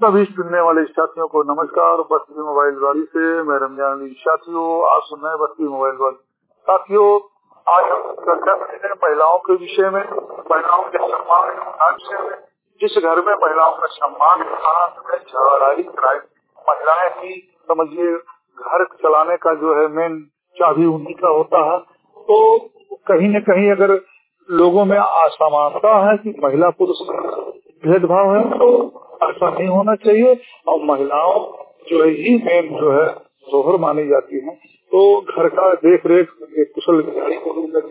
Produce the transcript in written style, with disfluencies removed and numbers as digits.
सभी सुनने वाले साथियों को नमस्कार। बस्ती मोबाइल वाली से मैं रमजान अली। साथियों, आप सुन रहे हैं बस्ती मोबाइल वाली। साथियों, आज हम चर्चा करेंगे महिलाओं के विषय में, महिलाओं के सम्मान के विषय में। जिस घर में महिलाओं का सम्मान झगड़ाई कराई, महिलाएं ही समझिए घर चलाने का जो है मेन चाबी उन्हीं का होता है। तो कहीं न कहीं अगर लोगों में असमानता है कि महिला पुरुष भेदभाव है, तो ऐसा नहीं होना चाहिए। और महिलाओं जो है ही मेन जो है जोहर मानी जाती है। तो घर का देख रेख एक कुशल अधिकारी को